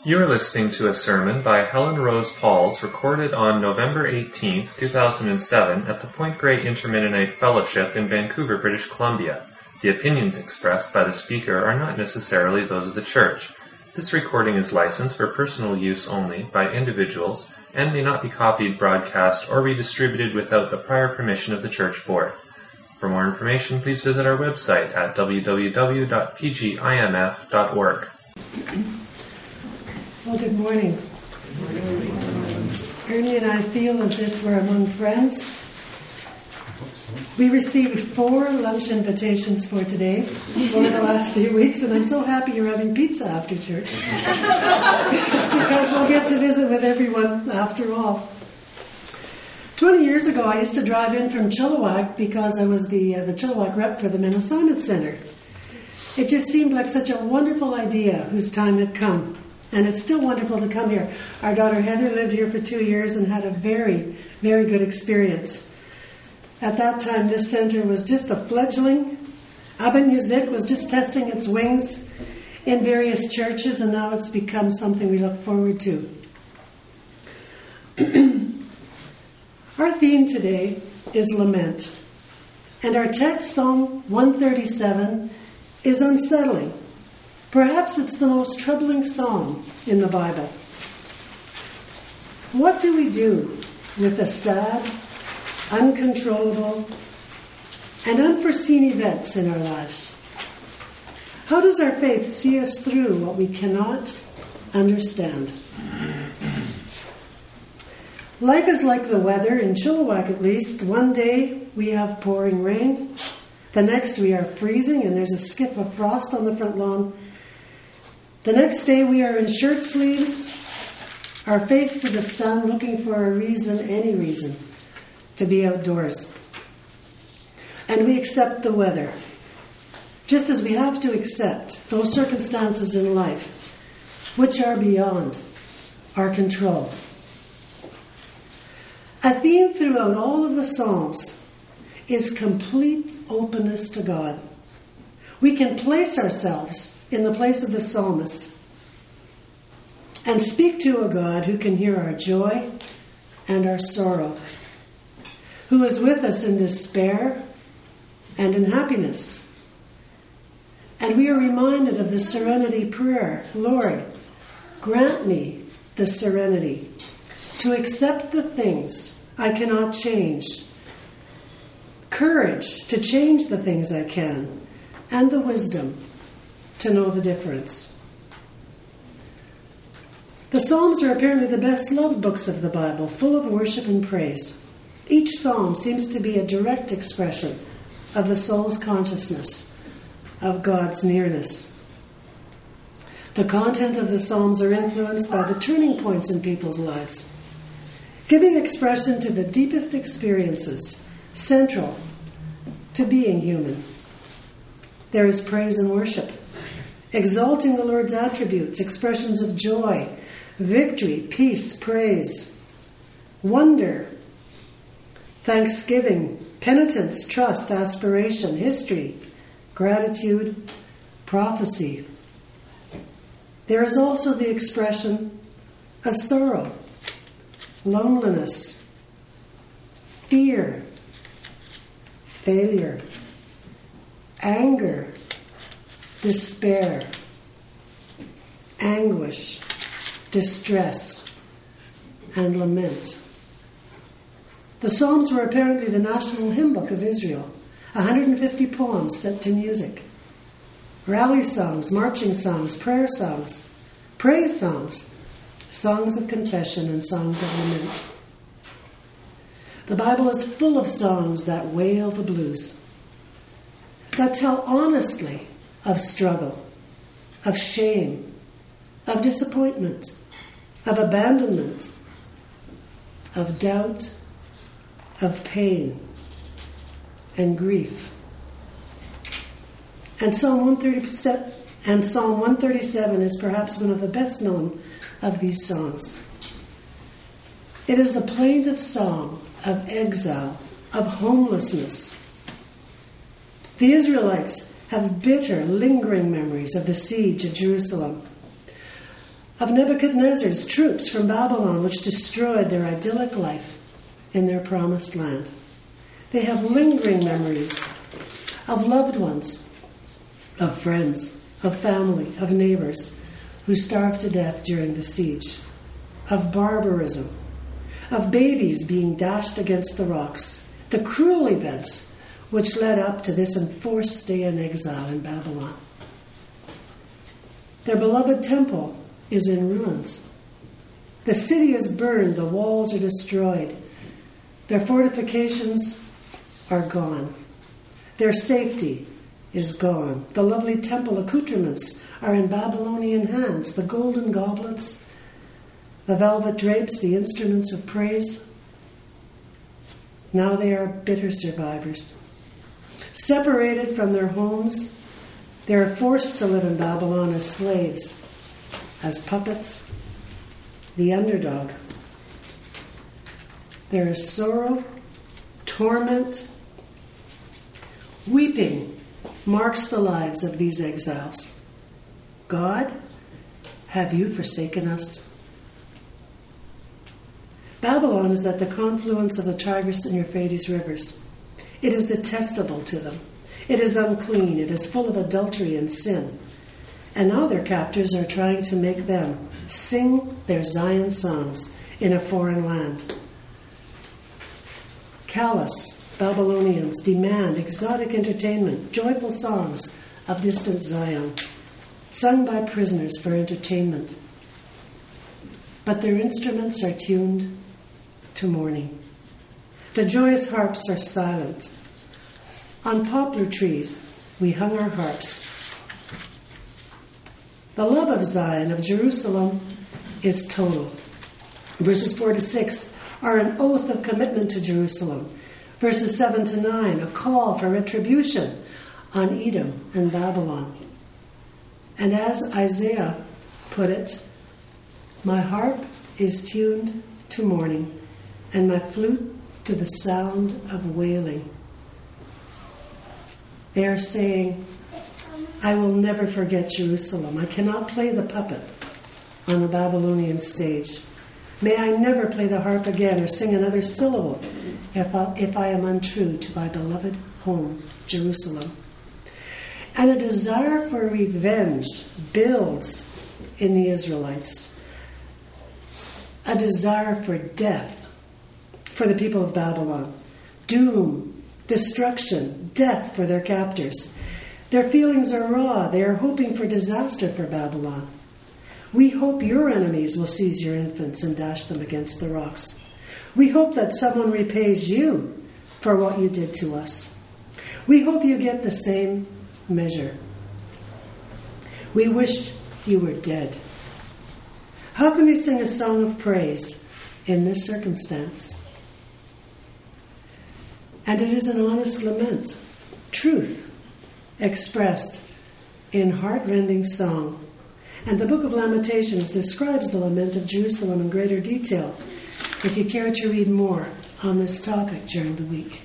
You are listening to a sermon by Helen Rose Pauls recorded on November 18, 2007 at the Point Grey Intermennonite Fellowship in Vancouver, British Columbia. The opinions expressed by the speaker are not necessarily those of the Church. This recording is licensed for personal use only by individuals and may not be copied, broadcast, or redistributed without the prior permission of the Church Board. For more information, please visit our website at www.pgimf.org. Well, good morning. Ernie and I feel as if we're among friends. We received 4 lunch invitations for today over the last few weeks, and I'm so happy you're having pizza after church because we'll get to visit with everyone after all. 20 years ago, I used to drive in from Chilliwack because I was the Chilliwack rep for the Men of Simon Center. It just seemed like such a wonderful idea whose time had come. And it's still wonderful to come here. Our daughter Heather lived here for 2 years and had a very, very good experience. At that time, this center was just a fledgling. Abba Music was just testing its wings in various churches, and now it's become something we look forward to. Our theme today is lament. And our text, Psalm 137, is unsettling. Perhaps it's the most troubling psalm in the Bible. What do we do with the sad, uncontrollable, and unforeseen events in our lives? How does our faith see us through what we cannot understand? Life is like the weather, in Chilliwack at least. One day we have pouring rain. The next we are freezing and there's a skip of frost on the front lawn. The next day we are in shirt sleeves, our face to the sun, looking for a reason, any reason, to be outdoors. And we accept the weather, just as we have to accept those circumstances in life which are beyond our control. A theme throughout all of the Psalms is complete openness to God. We can place ourselves in the place of the psalmist and speak to a God who can hear our joy and our sorrow, who is with us in despair and in happiness. And we are reminded of the serenity prayer. Lord, grant me the serenity to accept the things I cannot change, courage to change the things I can, and the wisdom to know the difference. The Psalms are apparently the best loved books of the Bible, full of worship and praise. Each psalm seems to be a direct expression of the soul's consciousness of God's nearness. The content of the Psalms are influenced by the turning points in people's lives, giving expression to the deepest experiences central to being human. There is praise and worship, exalting the Lord's attributes, expressions of joy, victory, peace, praise, wonder, thanksgiving, penitence, trust, aspiration, history, gratitude, prophecy. There is also the expression of sorrow, loneliness, fear, failure, anger, despair, anguish, distress, and lament. The Psalms were apparently the national hymn book of Israel, 150 poems set to music, rally songs, marching songs, prayer songs, praise songs, songs of confession, and songs of lament. The Bible is full of songs that wail the blues, that tell honestly of struggle, of shame, of disappointment, of abandonment, of doubt, of pain, and grief. And Psalm 137 is perhaps one of the best known of these songs. It is the plaintive song of exile, of homelessness. The Israelites have bitter, lingering memories of the siege of Jerusalem. of Nebuchadnezzar's troops from Babylon, which destroyed their idyllic life in their promised land. They have lingering memories of loved ones, of friends, of family, of neighbors who starved to death during the siege, of barbarism, of babies being dashed against the rocks, the cruel events which led up to this enforced stay in exile in Babylon. Their beloved temple is in ruins. The city is burned, the walls are destroyed. Their fortifications are gone. Their safety is gone. The lovely temple accoutrements are in Babylonian hands. The golden goblets, the velvet drapes, the instruments of praise. Now they are bitter survivors. Separated from their homes, they are forced to live in Babylon as slaves, as puppets, the underdog. There is sorrow, torment, weeping marks the lives of these exiles. God, have you forsaken us? Babylon is at the confluence of the Tigris and Euphrates rivers. It is detestable to them. It is unclean. It is full of adultery and sin. And now their captors are trying to make them sing their Zion songs in a foreign land. Callous Babylonians demand exotic entertainment, joyful songs of distant Zion, sung by prisoners for entertainment. But their instruments are tuned to mourning. The joyous harps are silent. On poplar trees we hung our harps. The love of Zion, of Jerusalem, is total. Verses 4 to 6 are an oath of commitment to Jerusalem. Verses 7 to 9, a call for retribution on Edom and Babylon. And as Isaiah put it, my harp is tuned to mourning, and my flute to the sound of wailing. They are saying, I will never forget Jerusalem. I cannot play the puppet on the Babylonian stage. May I never play the harp again or sing another syllable if I am untrue to my beloved home, Jerusalem. And a desire for revenge builds in the Israelites. A desire for death for the people of Babylon. Doom, destruction, death for their captors. Their feelings are raw. They are hoping for disaster for Babylon. We hope your enemies will seize your infants and dash them against the rocks. We hope that someone repays you for what you did to us. We hope you get the same measure. We wish you were dead. How can we sing a song of praise in this circumstance? And it is an honest lament, truth expressed in heart-rending song. And the book of Lamentations describes the lament of Jerusalem in greater detail, if you care to read more on this topic during the week.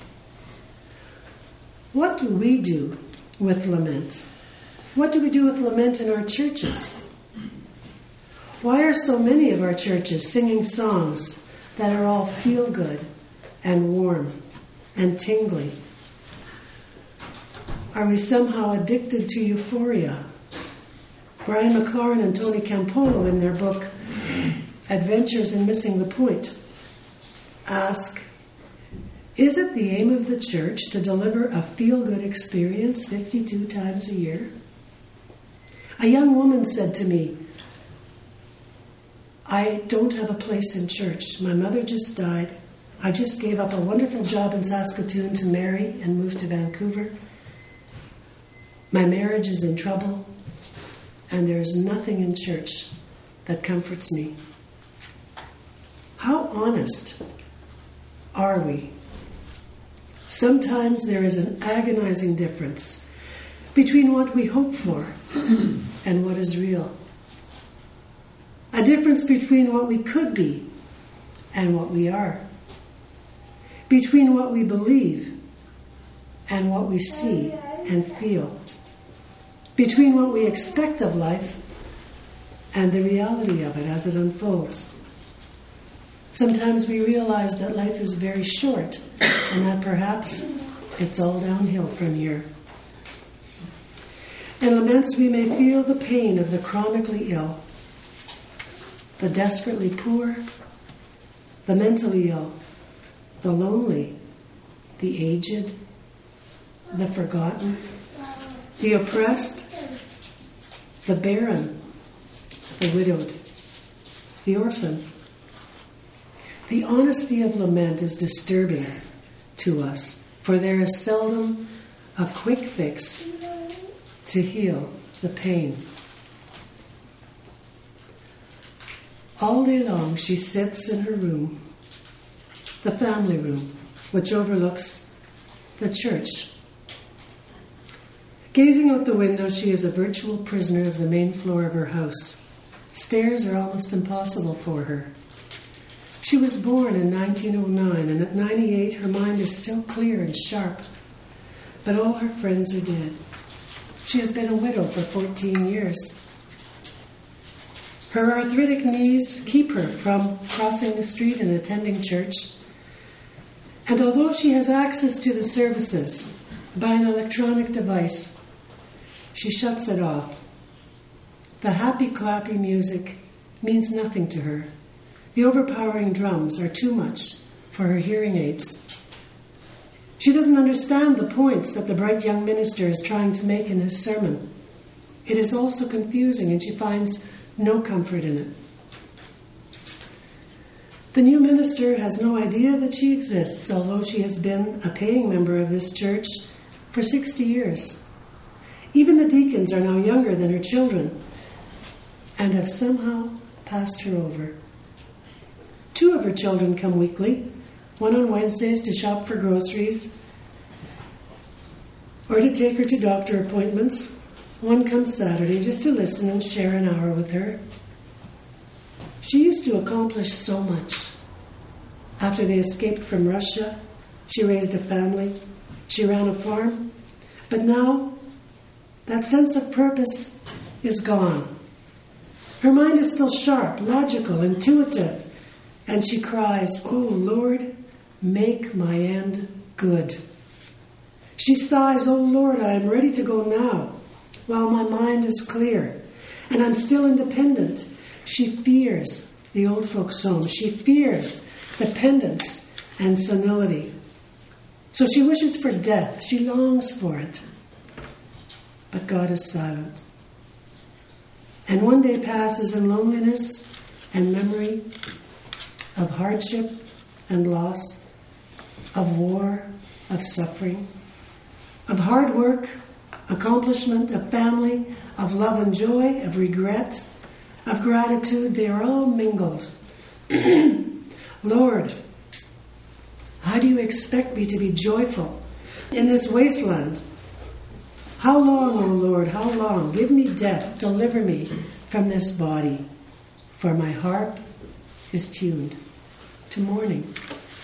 What do we do with lament? What do we do with lament in our churches? Why are so many of our churches singing songs that are all feel-good and warm and tingly? Are we somehow addicted to euphoria? Brian McLaren and Tony Campolo, in their book Adventures in Missing the Point, ask, is it the aim of the church to deliver a feel-good experience 52 times a year? A young woman said to me, I don't have a place in church. My mother just died. I just gave up a wonderful job in Saskatoon to marry and move to Vancouver. My marriage is in trouble, and there is nothing in church that comforts me. How honest are we? Sometimes there is an agonizing difference between what we hope for and what is real. A difference between what we could be and what we are. Between what we believe and what we see and feel. Between what we expect of life and the reality of it as it unfolds. Sometimes we realize that life is very short and that perhaps it's all downhill from here. In laments, we may feel the pain of the chronically ill, the desperately poor, the mentally ill, the lonely, the aged, the forgotten, the oppressed, the barren, the widowed, the orphan. The honesty of lament is disturbing to us, for there is seldom a quick fix to heal the pain. All day long she sits in her room, the family room, which overlooks the church. Gazing out the window, she is a virtual prisoner of the main floor of her house. Stairs are almost impossible for her. She was born in 1909, and at 98 her mind is still clear and sharp. But all her friends are dead. She has been a widow for 14 years. Her arthritic knees keep her from crossing the street and attending church. And although she has access to the services by an electronic device, she shuts it off. The happy, clappy music means nothing to her. The overpowering drums are too much for her hearing aids. She doesn't understand the points that the bright young minister is trying to make in his sermon. It is also confusing, and she finds no comfort in it. The new minister has no idea that she exists, although she has been a paying member of this church for 60 years. Even the deacons are now younger than her children and have somehow passed her over. 2 of her children come weekly, one on Wednesdays to shop for groceries or to take her to doctor appointments. One comes Saturday just to listen and share an hour with her. She used to accomplish so much. After they escaped from Russia, she raised a family, she ran a farm, but now that sense of purpose is gone. Her mind is still sharp, logical, intuitive, and she cries, "Oh Lord, make my end good." She sighs, "Oh Lord, I am ready to go now, while my mind is clear, and I'm still independent." She fears the old folks' home. She fears dependence and senility. So she wishes for death. She longs for it. But God is silent. And one day passes in loneliness and memory of hardship and loss, of war, of suffering, of hard work, accomplishment, of family, of love and joy, of regret, of gratitude. They are all mingled. Lord, how do you expect me to be joyful in this wasteland? How long, O Lord, how long? Give me death, deliver me from this body, for my harp is tuned to mourning.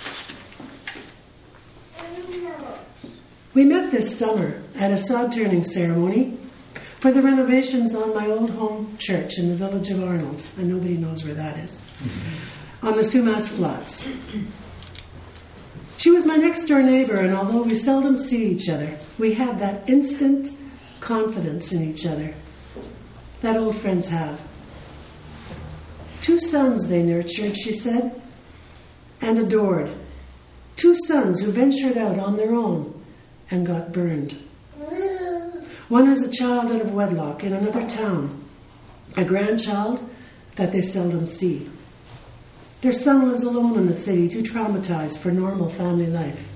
We met this summer at a sod turning ceremony for the renovations on my old home church in the village of Arnold, and nobody knows where that is, on the Sumas Flats. She was my next door neighbor, and although we seldom see each other, we had that instant confidence in each other that old friends have. 2 sons they nurtured, she said, and adored. 2 sons who ventured out on their own and got burned. One is a child out of wedlock in another town, a grandchild that they seldom see. Their son lives alone in the city, too traumatized for normal family life.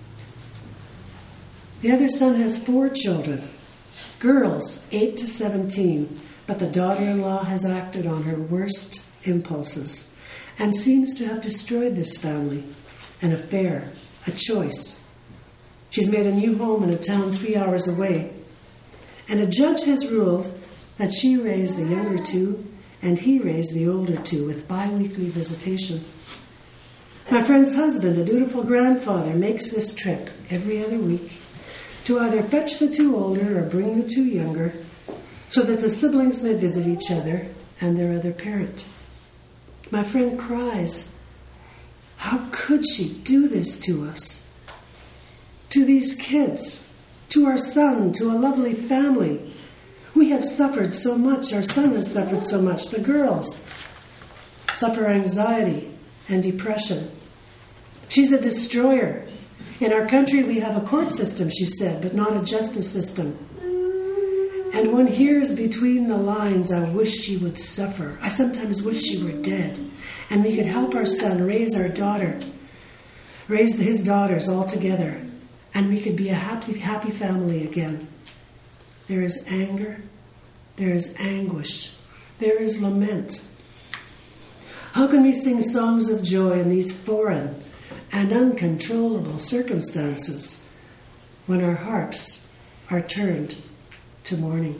The other son has 4 children, girls 8 to 17, but the daughter-in-law has acted on her worst impulses and seems to have destroyed this family, an affair, a choice. She's made a new home in a town 3 hours away, and a judge has ruled that she raised the younger 2 and he raised the older 2 with bi-weekly visitation. My friend's husband, a dutiful grandfather, makes this trip every other week to either fetch the 2 older or bring the 2 younger so that the siblings may visit each other and their other parent. My friend cries, how could she do this to us? To these kids, to our son, to a lovely family. We have suffered so much, our son has suffered so much. The girls suffer anxiety and depression. She's a destroyer. In our country we have a court system, she said, but not a justice system. And one hears between the lines, I wish she would suffer. I sometimes wish she were dead. And we could help our son raise our daughter, raise his daughters all together. And we could be a happy family again. There is anger. There is anguish. There is lament. How can we sing songs of joy in these foreign and uncontrollable circumstances when our harps are turned to mourning?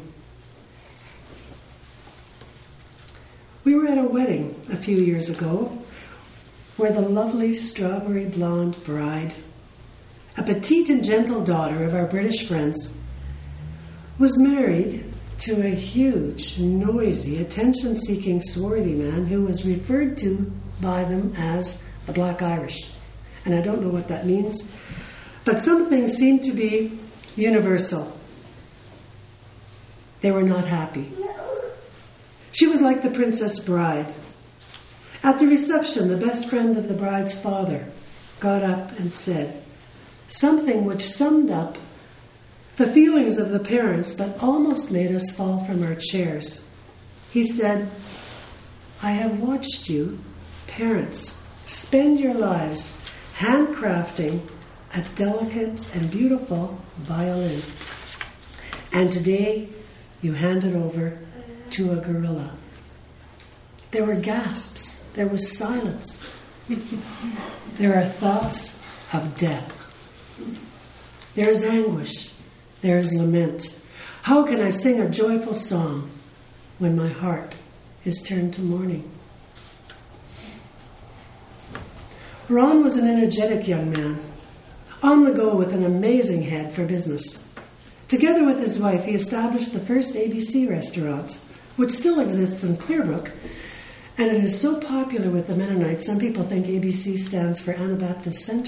We were at a wedding a few years ago where the lovely strawberry blonde bride, a petite and gentle daughter of our British friends, was married to a huge, noisy, attention-seeking, swarthy man who was referred to by them as the Black Irish. And I don't know what that means, but some things seem to be universal. They were not happy. She was like the Princess Bride. At the reception, the best friend of the bride's father got up and said something which summed up the feelings of the parents, but almost made us fall from our chairs. He said, I have watched you, parents, spend your lives handcrafting a delicate and beautiful violin. And today you hand it over to a gorilla. There were gasps. There was silence. There are thoughts of death. There is anguish. There is lament. How can I sing a joyful song when my heart is turned to mourning? Ron was an energetic young man, on the go with an amazing head for business. Together with his wife, he established the first ABC restaurant, which still exists in Clearbrook, and it is so popular with the Mennonites, some people think ABC stands for Anabaptist Center.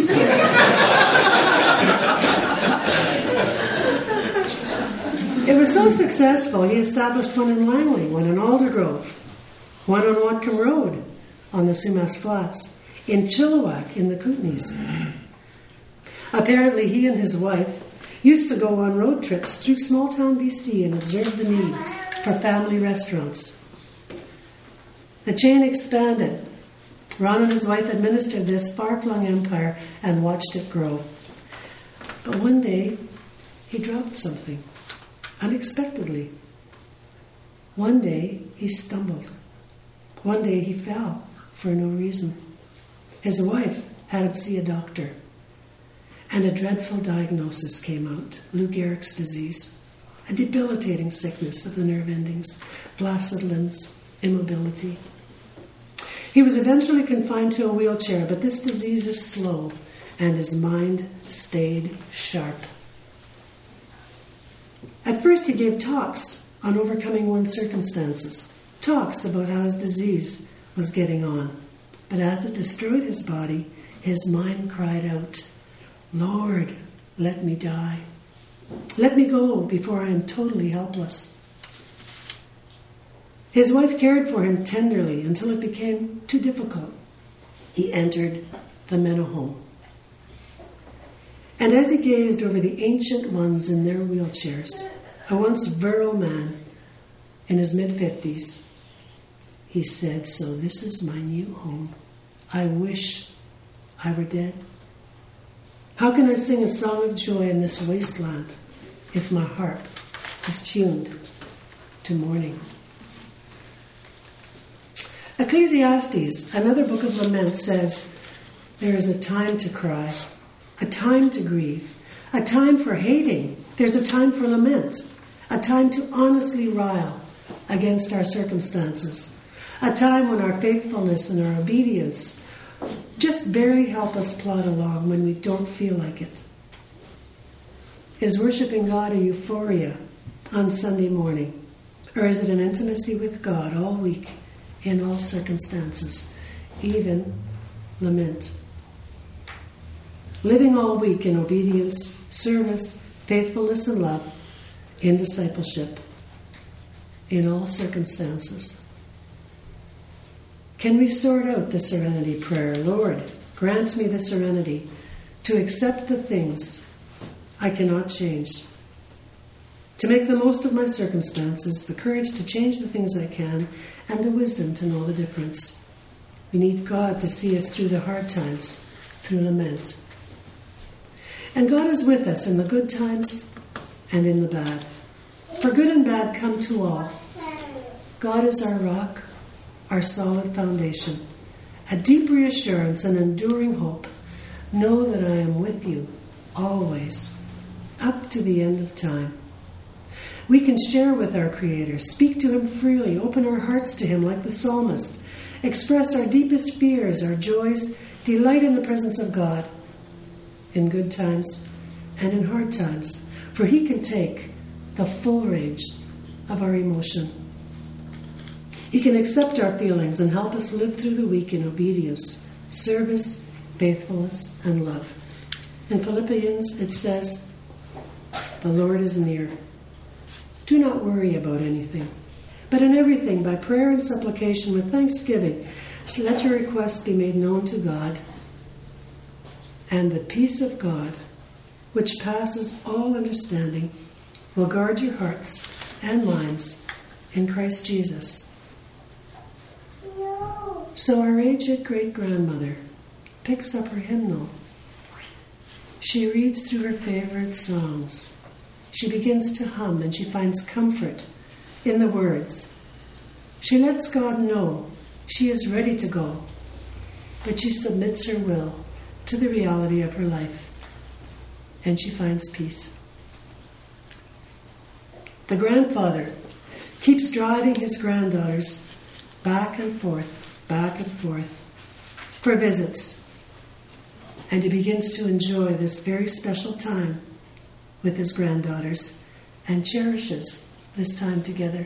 It was so successful, he established one in Langley, one in Aldergrove, one on Whatcom Road on the Sumas Flats, in Chilliwack in the Kootenays. Apparently he and his wife used to go on road trips through small-town BC and observe the need for family restaurants. The chain expanded. Ron and his wife administered this far-flung empire and watched it grow. But one day, he dropped something, unexpectedly. One day, he stumbled. One day, he fell for no reason. His wife had him see a doctor, and a dreadful diagnosis came out, Lou Gehrig's disease, a debilitating sickness of the nerve endings, flaccid limbs, immobility. He was eventually confined to a wheelchair, but this disease is slow, and his mind stayed sharp. At first he gave talks on overcoming one's circumstances, talks about how his disease was getting on. But as it destroyed his body, his mind cried out, Lord, let me die. Let me go before I am totally helpless. His wife cared for him tenderly until it became too difficult. He entered the Menno home. And as he gazed over the ancient ones in their wheelchairs, a once virile man in his mid-50s, he said, so this is my new home. I wish I were dead. How can I sing a song of joy in this wasteland if my harp is tuned to mourning? Ecclesiastes, another book of lament, says, there is a time to cry, a time to grieve, a time for hating. There's a time for lament, a time to honestly rile against our circumstances, a time when our faithfulness and our obedience just barely help us plod along when we don't feel like it. Is worshiping God a euphoria on Sunday morning? Or is it an intimacy with God all week, in all circumstances, even lament? Living all week in obedience, service, faithfulness, and love, in discipleship, in all circumstances. Can we sort out the serenity prayer? Lord, grant me the serenity to accept the things I cannot change, to make the most of my circumstances, the courage to change the things I can, and the wisdom to know the difference. We need God to see us through the hard times, through lament. And God is with us in the good times and in the bad. For good and bad come to all. God is our rock, our solid foundation, a deep reassurance and enduring hope. Know that I am with you always, up to the end of time. We can share with our Creator, speak to Him freely, open our hearts to Him like the psalmist, express our deepest fears, our joys, delight in the presence of God, in good times and in hard times, for He can take the full range of our emotion. He can accept our feelings and help us live through the week in obedience, service, faithfulness, and love. In Philippians it says, "The Lord is near. Do not worry about anything, but in everything, by prayer and supplication with thanksgiving, let your requests be made known to God. And the peace of God, which passes all understanding, will guard your hearts and minds in Christ Jesus." So our aged great-grandmother picks up her hymnal. She reads through her favorite songs. She begins to hum and she finds comfort in the words. She lets God know she is ready to go, but she submits her will to the reality of her life, and she finds peace. The grandfather keeps driving his granddaughters back and forth for visits, and he begins to enjoy this very special time with his granddaughters and cherishes this time together.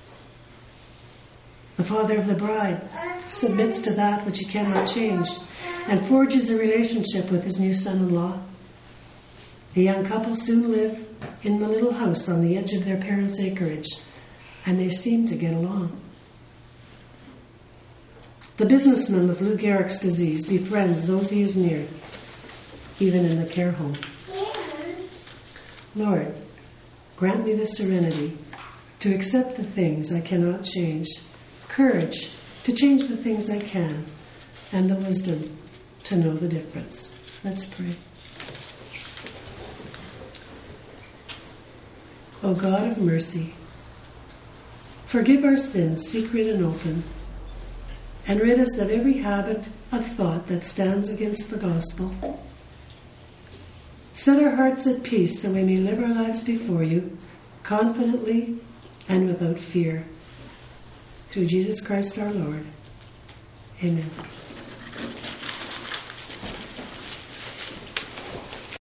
The father of the bride submits to that which he cannot change and forges a relationship with his new son-in-law. The young couple soon live in the little house on the edge of their parents' acreage, and they seem to get along. The businessman with Lou Gehrig's disease befriends those he is near, even in the care home. Lord, grant me the serenity to accept the things I cannot change, courage to change the things I can, and the wisdom to know the difference. Let's pray. O God of mercy, forgive our sins, secret and open, and rid us of every habit of thought that stands against the gospel. Set our hearts at peace so we may live our lives before you, confidently and without fear. Through Jesus Christ our Lord. Amen.